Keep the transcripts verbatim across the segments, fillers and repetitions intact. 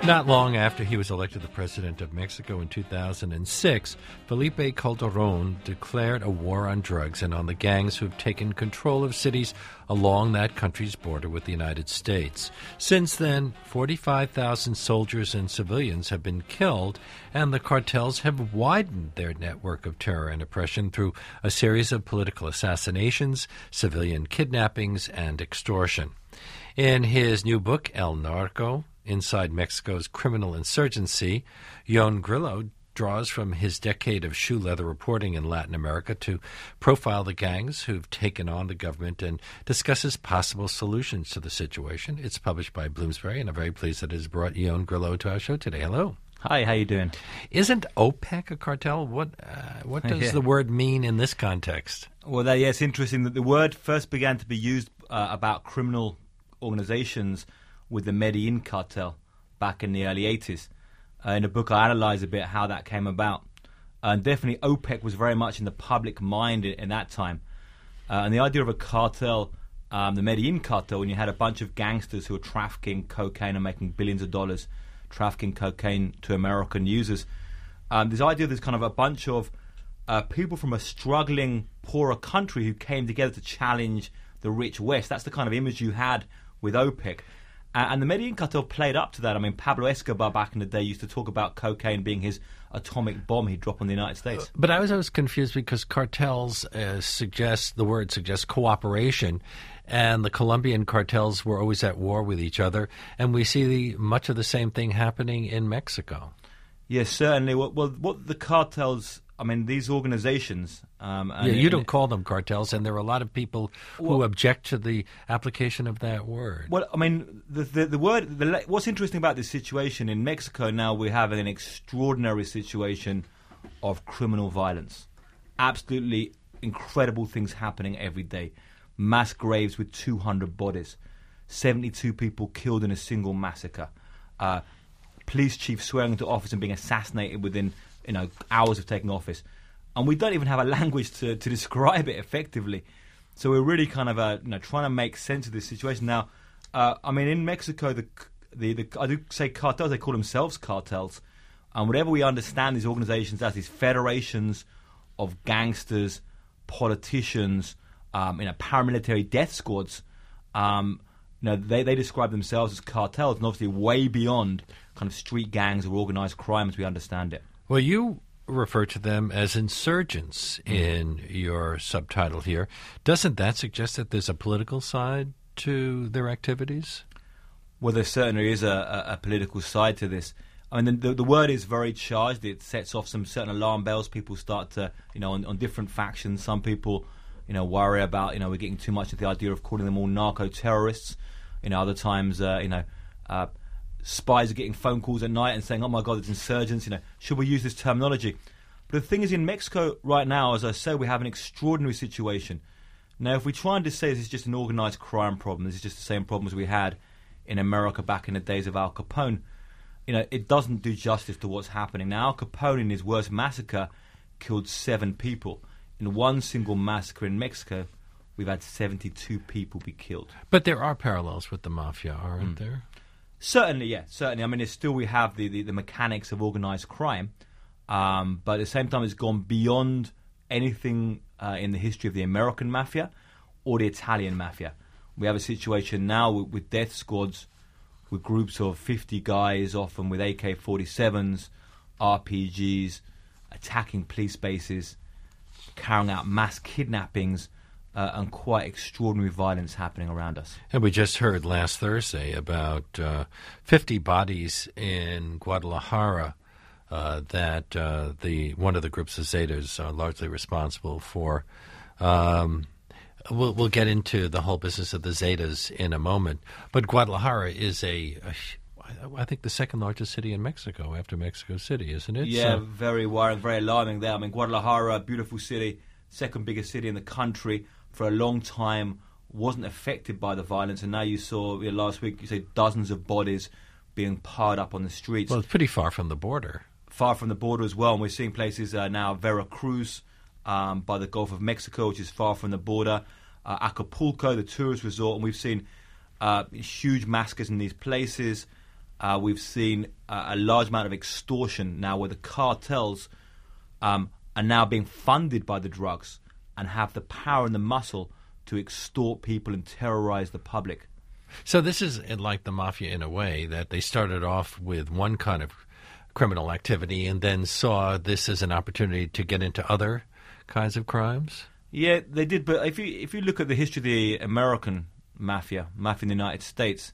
Not long after he was elected the president of Mexico in two thousand six, Felipe Calderon declared a war on drugs and on the gangs who've taken control of cities along that country's border with the United States. Since then, forty-five thousand soldiers and civilians have been killed, and the cartels have widened their network of terror and oppression through a series of political assassinations, civilian kidnappings, and extortion. In his new book, El Narco, Inside Mexico's Criminal Insurgency, Jon Grillo draws from his decade of shoe leather reporting in Latin America to profile the gangs who've taken on the government and discusses possible solutions to the situation. It's published by Bloomsbury, and I'm very pleased that it has brought Jon Grillo to our show today. Hello. Hi, how you doing? Isn't OPEC a cartel? What uh, what does yeah. the word mean in this context? Well, that, yeah, it's interesting that the word first began to be used uh, about criminal organizations with the Medellin cartel back in the early eighties. Uh, in a book, I analyze a bit how that came about. Uh, and definitely OPEC was very much in the public mind in, in that time. Uh, and the idea of a cartel, um, the Medellin cartel, when you had a bunch of gangsters who were trafficking cocaine and making billions of dollars, trafficking cocaine to American users. Um, this idea of there's kind of a bunch of uh, people from a struggling, poorer country who came together to challenge the rich West. That's the kind of image you had with OPEC. Uh, and the Medellin cartel played up to that. I mean, Pablo Escobar back in the day used to talk about cocaine being his atomic bomb he'd drop on the United States. But I was always confused because cartels uh, suggest, the word suggests cooperation, and the Colombian cartels were always at war with each other, and we see the, much of the same thing happening in Mexico. Yes, certainly. Well, well what the cartels, I mean, these organizations... Um, yeah, you don't call them cartels, and there are a lot of people who well, object to the application of that word. Well, I mean, the the, the word... The, what's interesting about this situation in Mexico now, we have an extraordinary situation of criminal violence. Absolutely incredible things happening every day. Mass graves with two hundred bodies. seventy-two people killed in a single massacre. Uh, police chief swearing into office and being assassinated within you know hours of taking office. And we don't even have a language to, to describe it effectively. So we're really kind of uh, you know, trying to make sense of this situation. Now, uh, I mean, in Mexico, the, the, the I do say cartels, they call themselves cartels. And whatever we understand these organizations as, these federations of gangsters, politicians, um, you know, paramilitary death squads, um, you know, they, they describe themselves as cartels, and obviously way beyond kind of street gangs or organized crime as we understand it. Well, you refer to them as insurgents in your subtitle here. Doesn't that suggest that there's a political side to their activities? Well, there certainly is a, a, a political side to this. I mean, the, the word is very charged. It sets off some certain alarm bells. People start to, you know, on, on different factions. Some people, you know, worry about, you know, we're getting too much of the idea of calling them all narco-terrorists. You know, other times, uh, you know, uh, spies are getting phone calls at night and saying, oh my God, it's insurgents, you know, should we use this terminology? But the thing is, in Mexico right now, as I say, we have an extraordinary situation. Now, if we try and just say this is just an organized crime problem, this is just the same problems we had in America back in the days of Al Capone, you know, it doesn't do justice to what's happening. Now, Al Capone, in his worst massacre, killed seven people. In one single massacre in Mexico, we've had seventy-two people be killed. But there are parallels with the mafia, aren't mm. there? Certainly, yeah, certainly. I mean, it's still we have the, the, the mechanics of organised crime, um, but at the same time it's gone beyond anything uh, in the history of the American mafia or the Italian mafia. We have a situation now with, with death squads, with groups of fifty guys, often with A K forty-sevens, R P Gs, attacking police bases, carrying out mass kidnappings, Uh, and quite extraordinary violence happening around us. And we just heard last Thursday about uh, fifty bodies in Guadalajara uh, that uh, the one of the groups of Zetas are largely responsible for. Um, we'll, we'll get into the whole business of the Zetas in a moment. But Guadalajara is a, a I think the second largest city in Mexico after Mexico City, isn't it? Yeah, so, very worrying, very alarming there. I mean, Guadalajara, beautiful city, second biggest city in the country, for a long time wasn't affected by the violence, and now you saw you know, last week you say dozens of bodies being piled up on the streets. Well, it's pretty far from the border. Far from the border as well, and we're seeing places uh, now, Veracruz um, by the Gulf of Mexico, which is far from the border, uh, Acapulco, the tourist resort, and we've seen uh, huge massacres in these places. Uh, we've seen uh, a large amount of extortion now where the cartels um, are now being funded by the drugs and have the power and the muscle to extort people and terrorize the public. So this is like the mafia in a way, that they started off with one kind of criminal activity and then saw this as an opportunity to get into other kinds of crimes? Yeah, they did. But if you if you look at the history of the American mafia, mafia in the United States,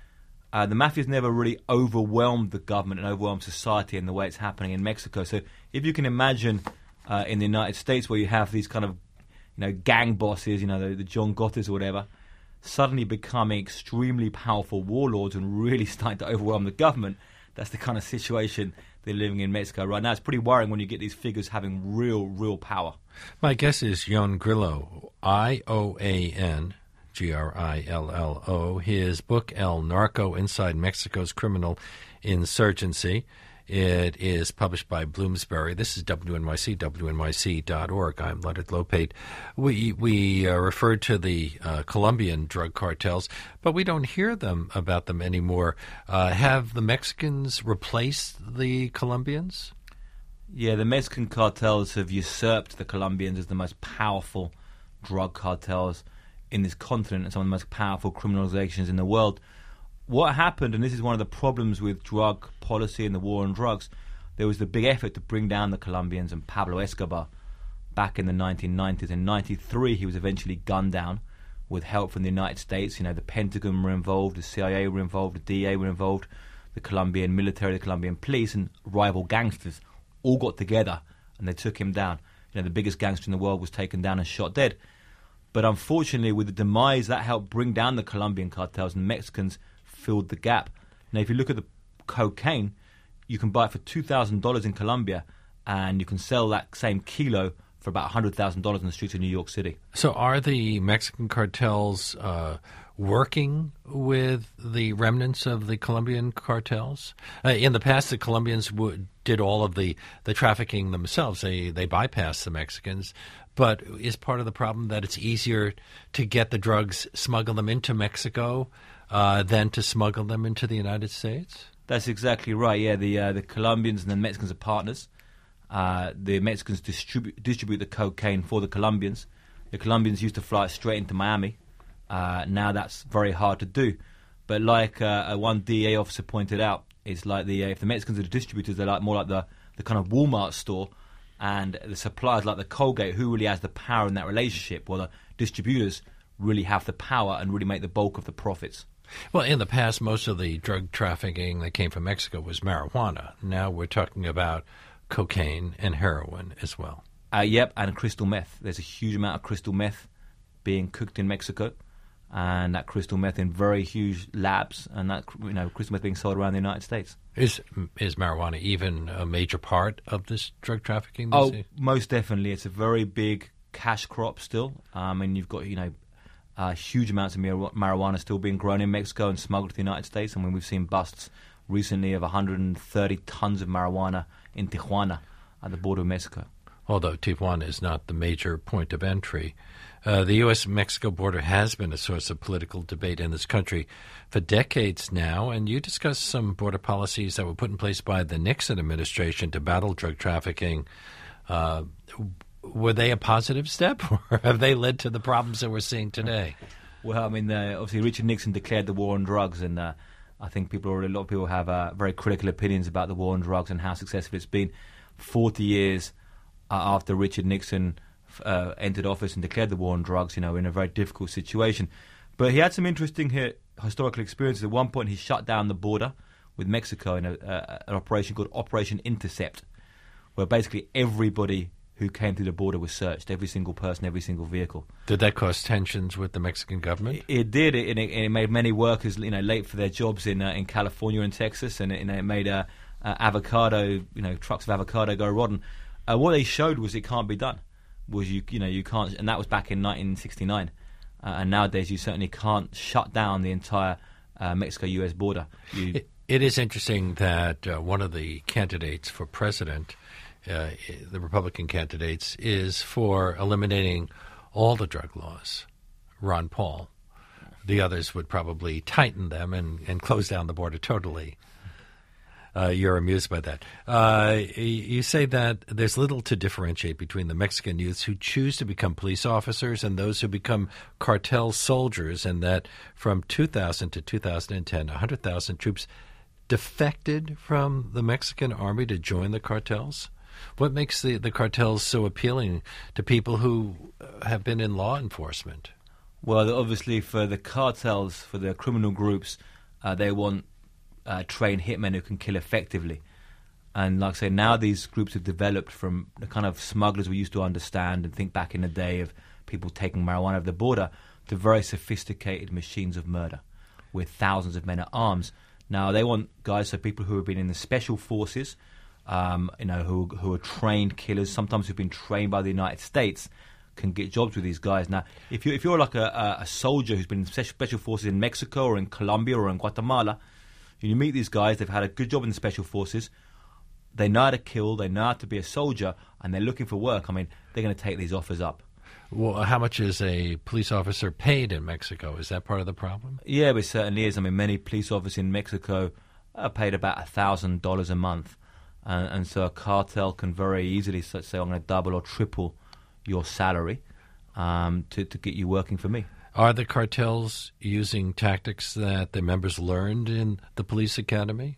uh, the mafia's never really overwhelmed the government and overwhelmed society in the way it's happening in Mexico. So if you can imagine uh, in the United States where you have these kind of, you know, gang bosses, you know, the, the John Gotthas or whatever, suddenly becoming extremely powerful warlords and really starting to overwhelm the government, that's the kind of situation they're living in Mexico right now. It's pretty worrying when you get these figures having real, real power. My guess is Ion Grillo, I O A N G R I L L O. His book, El Narco, Inside Mexico's Criminal Insurgency. It is published by Bloomsbury. This is W N Y C, W N Y C dot org. I'm Leonard Lopate. We we uh, referred to the uh, Colombian drug cartels, but we don't hear them about them anymore. Uh, have the Mexicans replaced the Colombians? Yeah, the Mexican cartels have usurped the Colombians as the most powerful drug cartels in this continent and some of the most powerful criminal organizations in the world. What happened, and this is one of the problems with drug policy and the war on drugs, there was the big effort to bring down the Colombians and Pablo Escobar back in the nineteen nineties. In ninety-three, he was eventually gunned down with help from the United States. You know, the Pentagon were involved, the C I A were involved, the D E A were involved, the Colombian military, the Colombian police, and rival gangsters all got together and they took him down. You know, the biggest gangster in the world was taken down and shot dead. But unfortunately, with the demise, that helped bring down the Colombian cartels, and Mexicans filled the gap. Now, if you look at the cocaine, you can buy it for two thousand dollars in Colombia, and you can sell that same kilo for about one hundred thousand dollars in the streets of New York City. So are the Mexican cartels uh, working with the remnants of the Colombian cartels? Uh, in the past, the Colombians w- did all of the, the trafficking themselves. They, they bypassed the Mexicans. But is part of the problem that it's easier to get the drugs, smuggle them into Mexico, uh, than to smuggle them into the United States? That's exactly right. Yeah, the uh, the Colombians and the Mexicans are partners. Uh, the Mexicans distribute distribute the cocaine for the Colombians. The Colombians used to fly it straight into Miami. Uh, now that's very hard to do. But like uh, one D E A officer pointed out, it's like the uh, if the Mexicans are the distributors, they're like more like the the kind of Walmart store. And the suppliers, like the Colgate, who really has the power in that relationship? Well, the distributors really have the power and really make the bulk of the profits. Well, in the past, most of the drug trafficking that came from Mexico was marijuana. Now we're talking about cocaine and heroin as well. Uh, yep, and crystal meth. There's a huge amount of crystal meth being cooked in Mexico, and that crystal meth in very huge labs, and that, you know, crystal meth being sold around the United States. Is is marijuana even a major part of this drug trafficking? Oh, most definitely. It's a very big cash crop still. Um, and you've got, you know, uh, huge amounts of marijuana still being grown in Mexico and smuggled to the United States. I mean, we've seen busts recently of one hundred thirty tons of marijuana in Tijuana at the border of Mexico. Although Tijuana is not the major point of entry. Uh, the U S Mexico border has been a source of political debate in this country for decades now, and you discussed some border policies that were put in place by the Nixon administration to battle drug trafficking. Uh, were they a positive step, or have they led to the problems that we're seeing today? Well, I mean, uh, obviously Richard Nixon declared the war on drugs, and uh, I think people, already, a lot of people have uh, very critical opinions about the war on drugs and how successful it's been. Forty years uh, after Richard Nixon Uh, entered office and declared the war on drugs, you know, in a very difficult situation. But he had some interesting uh, historical experiences. At one point, he shut down the border with Mexico in a, uh, an operation called Operation Intercept, where basically everybody who came through the border was searched, every single person, every single vehicle. Did that cause tensions with the Mexican government? It, it did, it, and it, it made many workers, you know, late for their jobs in uh, in California and Texas, and it, you know, it made uh, uh, avocado, you know, trucks of avocado go rotten. Uh, what they showed was it can't be done. Was you you know you can't, and that was back in nineteen sixty-nine, uh, and nowadays you certainly can't shut down the entire uh, Mexico-U S border. You, it, it is interesting that uh, one of the candidates for president, uh, the Republican candidates, is for eliminating all the drug laws. Ron Paul, The others would probably tighten them and, and close down the border totally. Uh, you're amused by that. Uh, you say that there's little to differentiate between the Mexican youths who choose to become police officers and those who become cartel soldiers, and that from two thousand to two thousand ten, one hundred thousand troops defected from the Mexican army to join the cartels. What makes the, the cartels so appealing to people who have been in law enforcement? Well, obviously for the cartels, for the criminal groups, uh, they want uh, trained hitmen who can kill effectively. And like I say, now these groups have developed from the kind of smugglers we used to understand and think back in the day of people taking marijuana over the border to very sophisticated machines of murder with thousands of men at arms. Now, they want guys, so people who have been in the special forces, um, you know, who who are trained killers, sometimes who've been trained by the United States, can get jobs with these guys. Now, if you if you're like a, a soldier who's been in special forces in Mexico or in Colombia or in Guatemala, you meet these guys. They've had a good job in the special forces. They know how to kill. They know how to be a soldier, and they're looking for work. I mean, they're going to take these offers up. Well, how much is a police officer paid in Mexico? Is that part of the problem? Yeah, it certainly is. I mean, many police officers in Mexico are paid about a thousand dollars a month, and, and so a cartel can very easily say, "I'm going to double or triple your salary um, to to get you working for me." Are the cartels using tactics that the members learned in the police academy?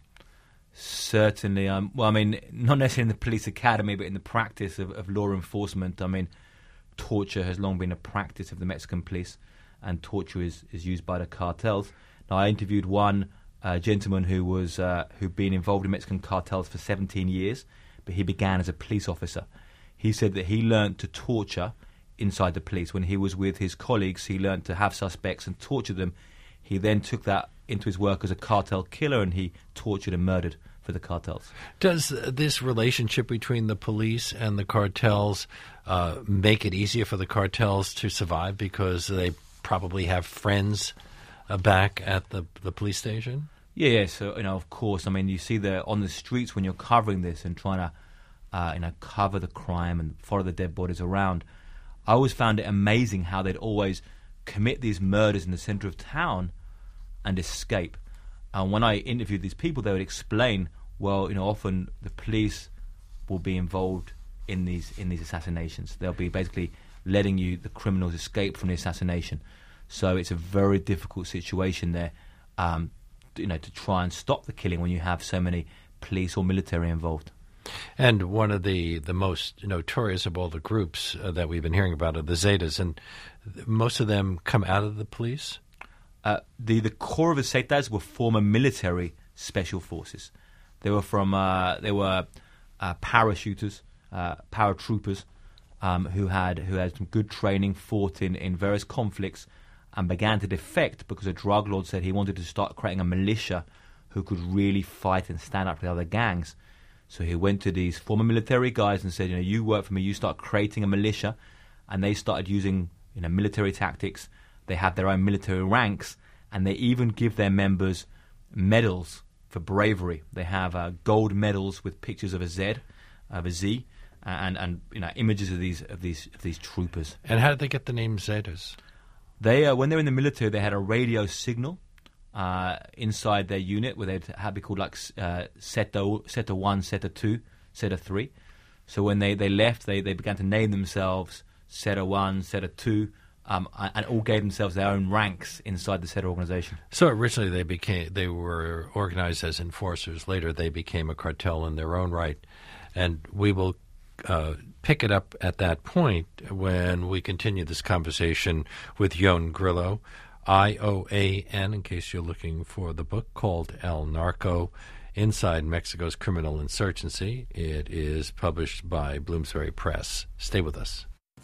Certainly. Um, well, I mean, not necessarily in the police academy, but in the practice of, of law enforcement. I mean, torture has long been a practice of the Mexican police, and torture is, is used by the cartels. Now, I interviewed one uh, gentleman who was uh, who'd been involved in Mexican cartels for seventeen years, but he began as a police officer. He said that he learned to torture inside the police. When he was with his colleagues, he learned to have suspects and torture them. He then took that into his work as a cartel killer, and he tortured and murdered for the cartels. Does this relationship between the police and the cartels uh, make it easier for the cartels to survive because they probably have friends uh, back at the, the police station? Yeah, yeah, so, you know, of course. I mean, you see the on the streets when you're covering this and trying to, uh, you know, cover the crime and follow the dead bodies around. I always found it amazing how they'd always commit these murders in the center of town and escape. And when I interviewed these people, they would explain, well, you know, often the police will be involved in these in these assassinations. They'll be basically letting you, the criminals, escape from the assassination. So it's a very difficult situation there, um, you know, to try and stop the killing when you have so many police or military involved. And one of the, the most notorious of all the groups uh, that we've been hearing about are the Zetas, and th- most of them come out of the police? Uh, the, the core of the Zetas were former military special forces. They were from uh, they were uh, parachuters, uh, paratroopers, um, who had who had some good training, fought in, in various conflicts, and began to defect because a drug lord said he wanted to start creating a militia who could really fight and stand up to the other gangs. So he went to these former military guys and said, you know, you work for me, you start creating a militia, and they started using, you know, military tactics. They have their own military ranks, and they even give their members medals for bravery. They have uh, gold medals with pictures of a Z, of a Z, and and you know images of these of these of these troopers. And how did they get the name Zetas? They uh, when they were in the military, they had a radio signal uh, inside their unit where they'd have be called like uh, Zeta Zeta one, Zeta two, Zeta three. So when they, they left, they, they began to name themselves Zeta one, Zeta two. Um, and all gave themselves their own ranks inside the Zeta organization. So originally they became they were organized as enforcers. Later they became a cartel in their own right. And we will uh, pick it up at that point when we continue this conversation with Jon Grillo, I O A N, in case you're looking for the book called El Narco, Inside Mexico's Criminal Insurgency. It is published by Bloomsbury Press. Stay with us.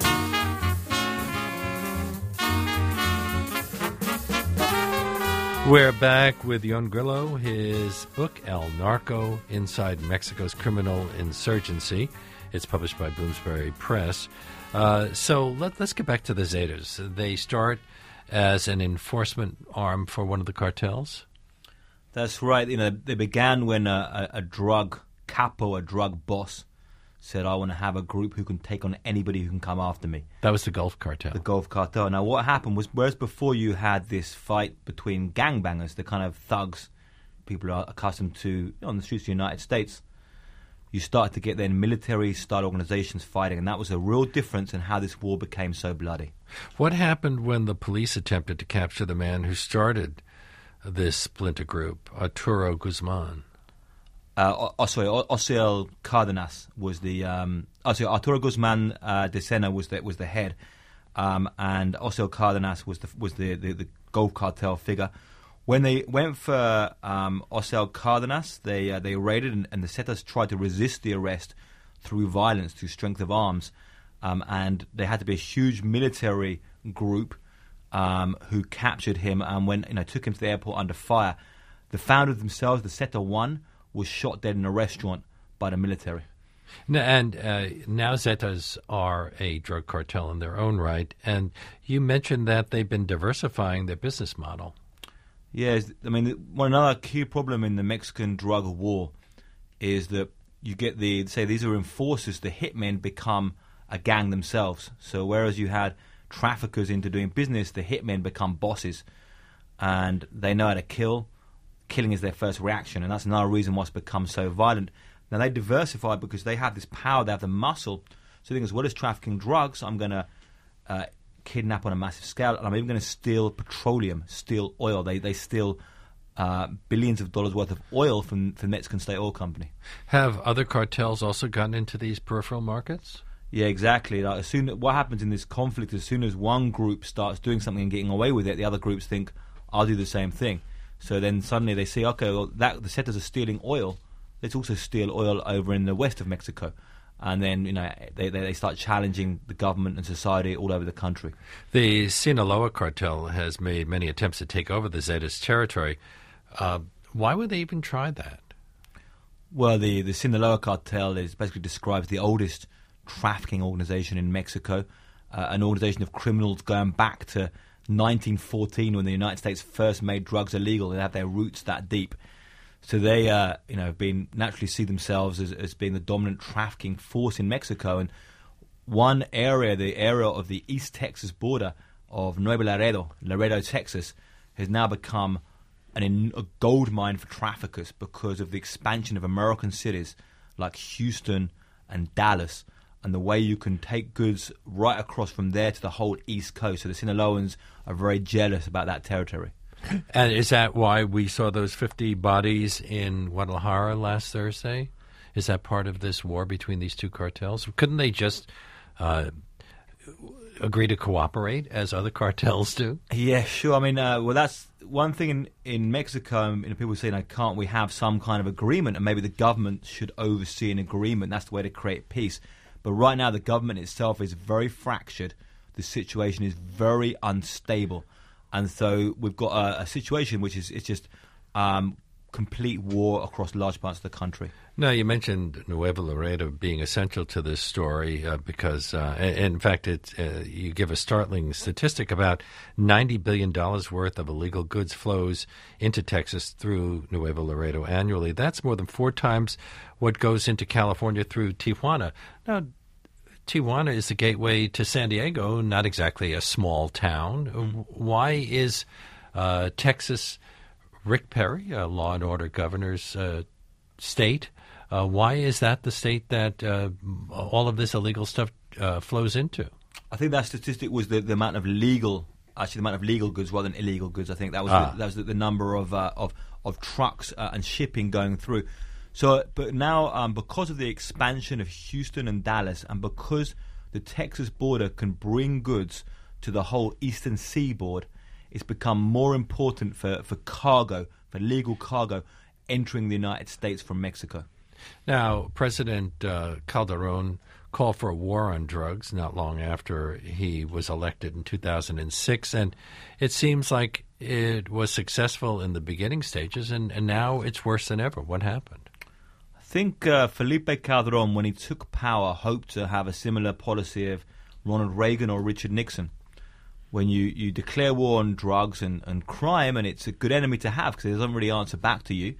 We're back with Jon Grillo, his book, El Narco, Inside Mexico's Criminal Insurgency. It's published by Bloomsbury Press. Uh, so let, let's get back to the Zetas. They start as an enforcement arm for one of the cartels? That's right. You know, they began when a, a, a drug capo, a drug boss, said, I want to have a group who can take on anybody who can come after me. That was the Gulf Cartel. The Gulf Cartel. Now, what happened was, whereas before you had this fight between gangbangers, the kind of thugs people are accustomed to you know, on the streets of the United States, you started to get then military-style organizations fighting, and that was a real difference in how this war became so bloody. What happened when the police attempted to capture the man who started this splinter group, Arturo Guzman? Uh, oh, sorry, Osiel Cardenas was the. Um, oh, sorry, Arturo Guzman uh, de Sena was the was the head, um, and Osiel Cardenas was the was the, the, the Gulf Cartel figure. When they went for um, Osiel Cardenas, they uh, they raided, and, and the Zetas tried to resist the arrest through violence, through strength of arms, um, and there had to be a huge military group um, who captured him and when you know took him to the airport under fire. The founders themselves, the Zeta One, was shot dead in a restaurant by the military. Now, and uh, now Zetas are a drug cartel in their own right, and you mentioned that they've been diversifying their business model. Yes, I mean, one another key problem in the Mexican drug war is that you get the, say, these are enforcers, the hitmen become a gang themselves. So whereas you had traffickers into doing business, the hitmen become bosses, and they know how to kill. Killing is their first reaction, and that's another reason why it's become so violent. Now, they diversify because they have this power, they have the muscle. So they think, as well as trafficking drugs, I'm going to uh, kidnap on a massive scale, and I'm even going to steal petroleum, steal oil. They they steal uh, billions of dollars worth of oil from, from the Mexican State Oil Company. Have other cartels also gotten into these peripheral markets? Yeah, exactly. Like, as soon what happens in this conflict, as soon as one group starts doing something and getting away with it, the other groups think, I'll do the same thing. So then suddenly they see, okay, well, that the Zetas are stealing oil. Let's also steal oil over in the west of Mexico. And then, you know, they, they, they start challenging the government and society all over the country. The Sinaloa cartel has made many attempts to take over the Zetas' territory. Uh, why would they even try that? Well, the, the Sinaloa cartel is basically describes the oldest trafficking organization in Mexico, uh, an organization of criminals going back to nineteen fourteen when the United States first made drugs illegal. They have their roots that deep. So they, uh, you know, have been naturally see themselves as, as being the dominant trafficking force in Mexico. And one area, the area of the East Texas border of Nuevo Laredo, Laredo, Texas, has now become an, a gold mine for traffickers because of the expansion of American cities like Houston and Dallas, and the way you can take goods right across from there to the whole East Coast. So the Sinaloans are very jealous about that territory. And is that why we saw those fifty bodies in Guadalajara last Thursday? Is that part of this war between these two cartels? Couldn't they just uh, agree to cooperate as other cartels do? Yeah, sure. I mean, uh, well, that's one thing in, in Mexico. You know, people say, like, can't we have some kind of agreement? And maybe the government should oversee an agreement. That's the way to create peace. But right now, the government itself is very fractured. The situation is very unstable. And so we've got a, a situation which is it's just um, complete war across large parts of the country. Now, you mentioned Nuevo Laredo being essential to this story uh, because, uh, in fact, it, uh, you give a startling statistic about ninety billion dollars worth of illegal goods flows into Texas through Nuevo Laredo annually. That's more than four times what goes into California through Tijuana. Now, Tijuana is the gateway to San Diego, not exactly a small town. Why is uh, Texas, Rick Perry, a law and order governor's uh, state, uh, why is that the state that uh, all of this illegal stuff uh, flows into? I think that statistic was the, the amount of legal, actually the amount of legal goods rather than illegal goods. I think that was ah. the, that was the, the number of uh, of of trucks uh, and shipping going through. So, but now, um, because of the expansion of Houston and Dallas, and because the Texas border can bring goods to the whole eastern seaboard, it's become more important for, for cargo, for legal cargo, entering the United States from Mexico. Now, President uh, Calderon called for a war on drugs not long after he was elected in two thousand six, and it seems like it was successful in the beginning stages, and, and now it's worse than ever. What happened? I think uh, Felipe Calderon, when he took power, hoped to have a similar policy of Ronald Reagan or Richard Nixon. When you, you declare war on drugs and, and crime, and it's a good enemy to have because it doesn't really answer back to you,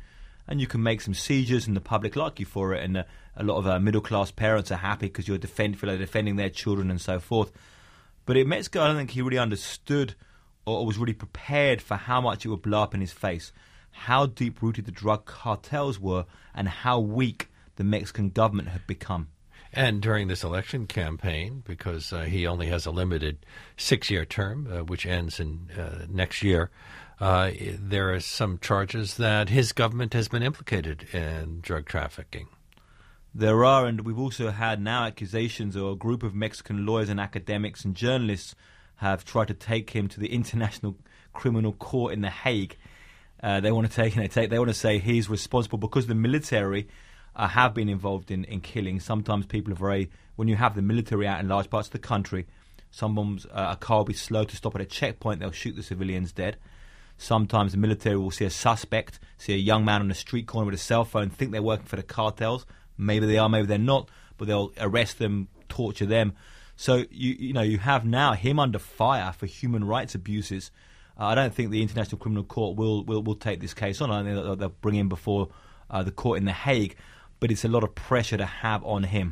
and you can make some seizures, and the public like you for it, and uh, a lot of uh, middle-class parents are happy because you're defend, feel like defending their children and so forth. But in Mexico, I don't think he really understood or was really prepared for how much it would blow up in his face, how deep-rooted the drug cartels were, and how weak the Mexican government had become. And during this election campaign, because uh, he only has a limited six-year term, uh, which ends in uh, next year, uh, there are some charges that his government has been implicated in drug trafficking. There are, and we've also had now accusations, or a group of Mexican lawyers and academics and journalists have tried to take him to the International Criminal Court in The Hague. Uh, they want to take, they take, they want to say he's responsible because the military Uh, have been involved in, in killing. Sometimes people are very, when you have the military out in large parts of the country, sometimes uh, a car will be slow to stop at a checkpoint, they'll shoot the civilians dead. Sometimes the military will see a suspect, see a young man on a street corner with a cell phone, think they're working for the cartels. Maybe they are, maybe they're not, but they'll arrest them, torture them. So, you you know, you have now him under fire for human rights abuses. Uh, I don't think the International Criminal Court will, will, will take this case on. I think they'll, they'll bring him before uh, the court in The Hague. But it's a lot of pressure to have on him.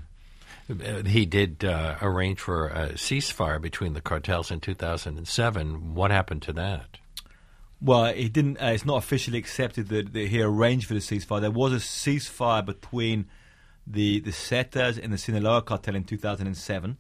He did uh, arrange for a ceasefire between the cartels in two thousand seven. What happened to that? Well, he didn't. Uh, it's not officially accepted that, that he arranged for the ceasefire. There was a ceasefire between the the Zetas and the Sinaloa cartel in two thousand seven,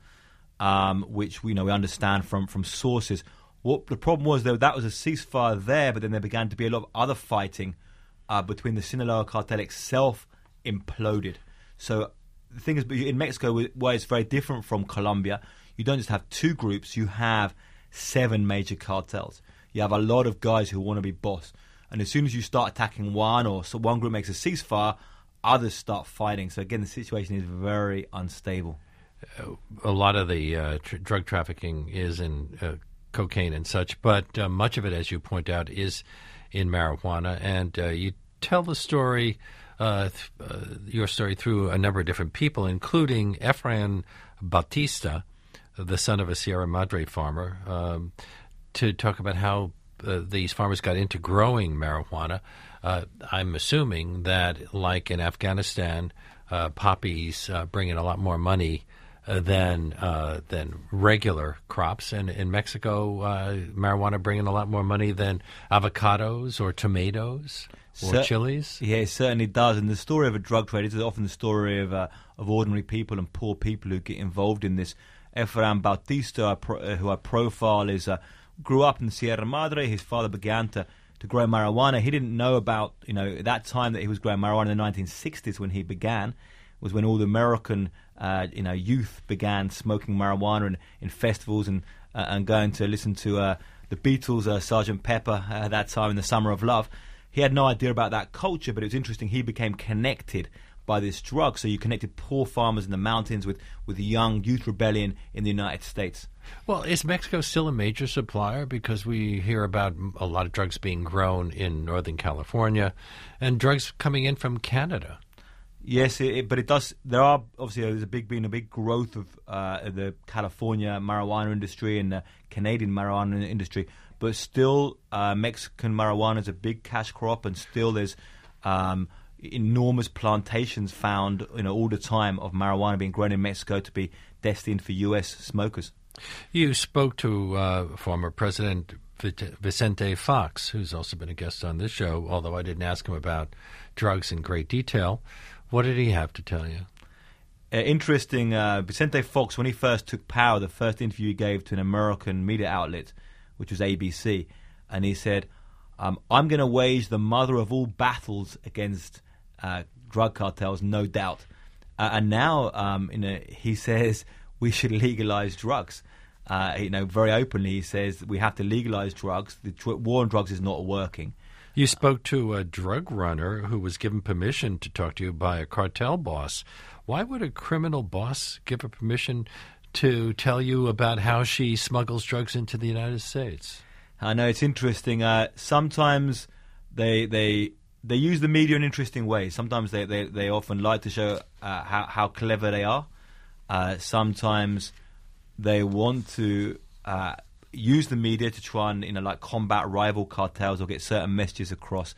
um, which we you know we understand from from sources. What the problem was, though, that was a ceasefire there, but then there began to be a lot of other fighting uh, between the Sinaloa cartel itself. Imploded. So the thing is, in Mexico, where it's very different from Colombia, you don't just have two groups, you have seven major cartels. You have a lot of guys who want to be boss. And as soon as you start attacking one, or so one group makes a ceasefire, others start fighting. So again, the situation is very unstable. Uh, a lot of the uh, tr- drug trafficking is in uh, cocaine and such, but uh, much of it, as you point out, is in marijuana. And uh, you tell the story... Uh, th- uh, your story through a number of different people, including Efrain Bautista, the son of a Sierra Madre farmer, um, to talk about how uh, these farmers got into growing marijuana. Uh, I'm assuming that, like in Afghanistan, uh, poppies uh, bring in a lot more money uh, than uh, than regular crops, and in Mexico, uh, marijuana bring in a lot more money than avocados or tomatoes. Or Cer- chilies? Yeah, it certainly does. And the story of a drug trade is often the story of uh, of ordinary people and poor people who get involved in this. Efrain Bautista, uh, pro- uh, who I profile, is uh, grew up in Sierra Madre. His father began to, to grow marijuana. He didn't know about, you know, at that time that he was growing marijuana in the nineteen sixties when he began, was when all the American, uh, you know, youth began smoking marijuana in, in festivals and uh, and going to listen to uh, the Beatles, uh, Sergeant Pepper, uh, at that time in the Summer of Love. He had no idea about that culture, but it was interesting. He became connected by this drug. So you connected poor farmers in the mountains with, with the young youth rebellion in the United States. Well, is Mexico still a major supplier? Because we hear about a lot of drugs being grown in Northern California and drugs coming in from Canada. Yes, it, it, but it does. There are obviously there's a big been a big growth of uh, the California marijuana industry and the Canadian marijuana industry. But still, uh, Mexican marijuana is a big cash crop, and still there's um, enormous plantations found, you know, all the time of marijuana being grown in Mexico to be destined for U S smokers. You spoke to uh, former President Vicente Fox, who's also been a guest on this show, although I didn't ask him about drugs in great detail. What did he have to tell you? Uh, interesting, uh, Vicente Fox, when he first took power, the first interview he gave to an American media outlet, which was A B C, and he said, um, I'm going to wage the mother of all battles against uh, drug cartels, no doubt. Uh, and now um, you know, he says we should legalize drugs. Uh, you know, very openly he says we have to legalize drugs. The tr- war on drugs is not working. You spoke to a drug runner who was given permission to talk to you by a cartel boss. Why would a criminal boss give her permission to tell you about how she smuggles drugs into the United States? I know, it's interesting. Uh, sometimes they they they use the media in interesting ways. Sometimes they, they, they often like to show uh, how, how clever they are. Uh, sometimes they want to uh, use the media to try and, you know, like combat rival cartels or get certain messages across.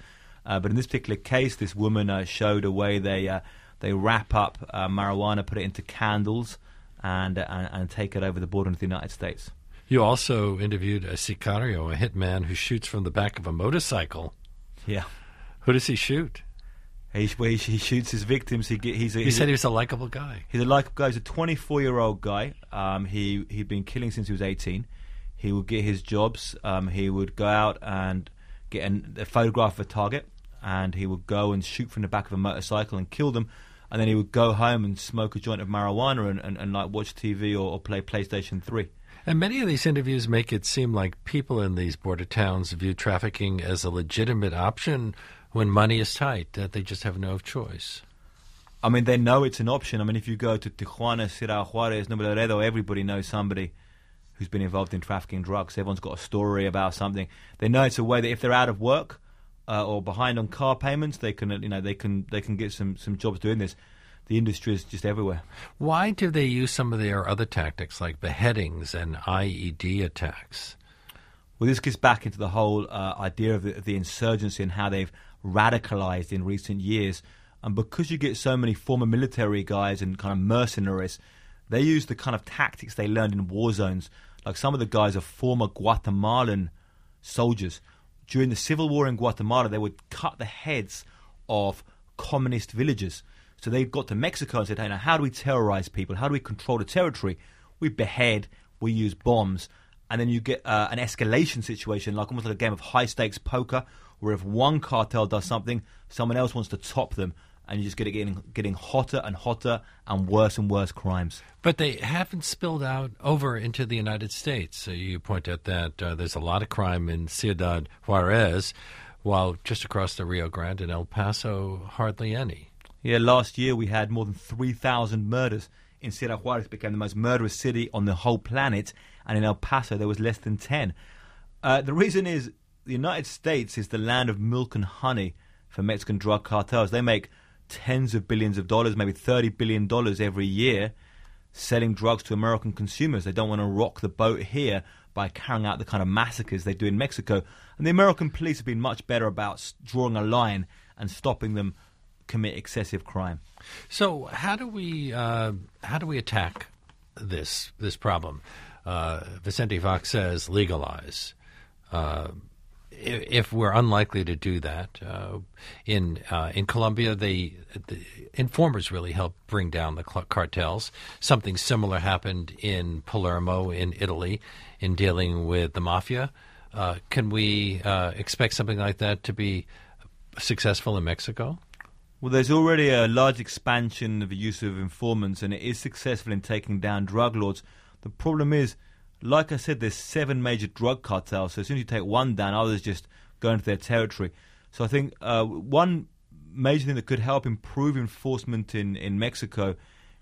Uh, but in this particular case, this woman uh, showed a way they uh, they wrap up uh, marijuana, put it into candles, and, uh, and and take it over the border into the United States. You also interviewed a sicario, a hitman who shoots from the back of a motorcycle. Yeah. Who does he shoot? He, he, he shoots his victims. He, he's a, you he's said a, he was a likable guy. He's a likable guy. He's a twenty-four-year-old guy. Um, he, he'd been killing since he was eighteen. He would get his jobs. Um, he would go out and get an, a photograph of a target, and he would go and shoot from the back of a motorcycle and kill them. And then he would go home and smoke a joint of marijuana and, and, and like watch T V or, or play PlayStation three. And many of these interviews make it seem like people in these border towns view trafficking as a legitimate option when money is tight, that they just have no choice. I mean, they know it's an option. I mean, if you go to Tijuana, Ciudad Juarez, Nuevo Laredo, everybody knows somebody who's been involved in trafficking drugs. Everyone's got a story about something. They know it's a way that if they're out of work uh, or behind on car payments, they can, you know, they can they can get some, some jobs doing this. The industry is just everywhere. Why do they use some of their other tactics like beheadings and I E D attacks? Well, this gets back into the whole uh, idea of the, of the insurgency and how they've radicalized in recent years. And because you get so many former military guys and kind of mercenaries, they use the kind of tactics they learned in war zones. Like some of the guys are former Guatemalan soldiers. During the civil war in Guatemala, they would cut the heads of communist villagers. So they got to Mexico and said, hey, now how do we terrorize people? How do we control the territory? We behead, we use bombs. And then you get uh, an escalation situation, like almost like a game of high-stakes poker, where if one cartel does something, someone else wants to top them. And you just get it getting, getting hotter and hotter and worse and worse crimes. But they haven't spilled out over into the United States. So you point out that uh, there's a lot of crime in Ciudad Juarez, while just across the Rio Grande in El Paso, hardly any. Yeah, last year we had more than three thousand murders. In Ciudad Juarez, it became the most murderous city on the whole planet, and in El Paso there was less than ten. Uh, the reason is the United States is the land of milk and honey for Mexican drug cartels. They make tens of billions of dollars, maybe thirty billion dollars every year, selling drugs to American consumers. They don't want to rock the boat here by carrying out the kind of massacres they do in Mexico. And the American police have been much better about drawing a line and stopping them commit excessive crime. So how do we uh, how do we attack this this problem? Uh, Vicente Fox says legalize. Uh, if, if we're unlikely to do that, uh, in uh, in Colombia, they the informers really help bring down the cartels. Something similar happened in Palermo in Italy in dealing with the mafia. Uh, can we uh, expect something like that to be successful in Mexico? Well, there's already a large expansion of the use of informants, and it is successful in taking down drug lords. The problem is, like I said, there's seven major drug cartels, so as soon as you take one down, others just go into their territory. So I think uh, one major thing that could help improve enforcement in, in Mexico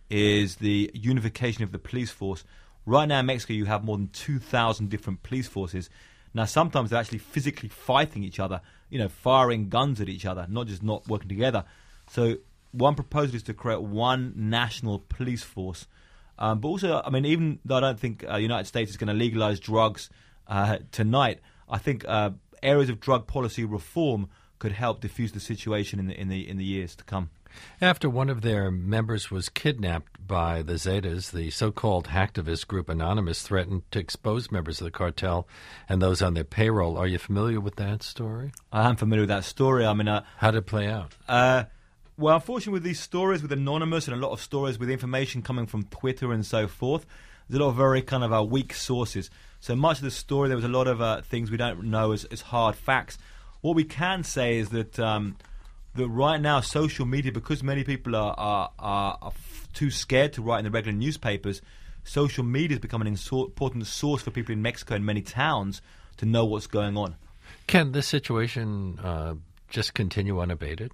is the unification of the police force. Right now in Mexico, you have more than two thousand different police forces. Now, sometimes they're actually physically fighting each other, you know, firing guns at each other, not just not working together. So one proposal is to create one national police force. Um, but also, I mean, even though I don't think uh, the United States is going to legalize drugs uh, tonight, I think uh, areas of drug policy reform could help diffuse the situation in the in the in the years to come. After one of their members was kidnapped by the Zetas, the so-called hacktivist group Anonymous threatened to expose members of the cartel and those on their payroll. Are you familiar with that story? I am familiar with that story. I mean, uh, how did it play out? Uh, well, unfortunately, with these stories, with Anonymous and a lot of stories with information coming from Twitter and so forth, there's a lot of very kind of uh, weak sources. So much of the story, there was a lot of uh, things we don't know as, as hard facts. What we can say is that um, that right now, social media, because many people are, are, are, are f- too scared to write in the regular newspapers, social media has become an insor- important source for people in Mexico and many towns to know what's going on. Can this situation uh, just continue unabated?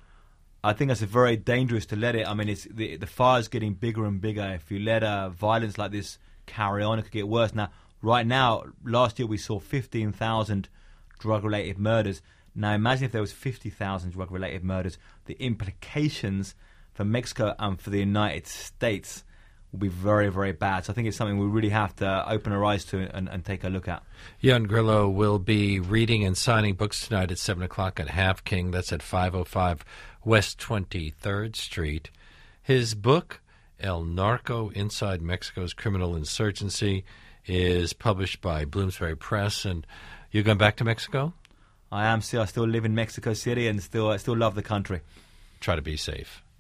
I think that's a very dangerous to let it. I mean, it's the, the fire's getting bigger and bigger. If you let uh, violence like this carry on, it could get worse. Now, right now, last year we saw fifteen thousand drug-related murders. Now, imagine if there was fifty thousand drug-related murders. The implications for Mexico and for the United States will be very, very bad. So I think it's something we really have to open our eyes to and, and take a look at. Jan Grillo will be reading and signing books tonight at seven o'clock at Half King. That's at five oh five West twenty-third Street. His book, El Narco, Inside Mexico's Criminal Insurgency, is published by Bloomsbury Press. And you're going back to Mexico? I am still. I still live in Mexico City and still, I still love the country. Try to be safe.